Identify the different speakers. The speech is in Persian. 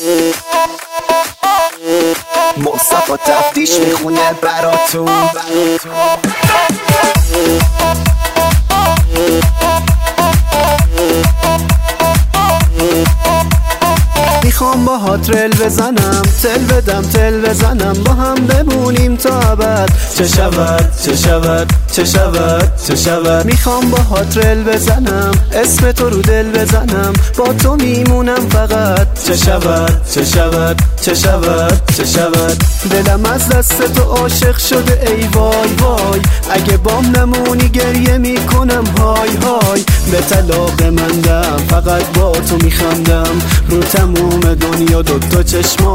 Speaker 1: مصطفی تفتیش میخونه براتون. میخوام با ها ترل بزنم، تل بدم تل بزنم، با هم بمونیم تا ابد. چه شود چه شود چه شود چه شود. میخوام با ها ترل بزنم، اسم تو رو دل بزنم، با تو میمونم فقط. چه شود چه شود چه شود چه شود. دلم از دست تو عاشق شده ای وای وای، اگه بام نمونی گریه میکنم های های. به طلاق مندم فقط با تو میخندم، رو تموم دنیا دوتا چشم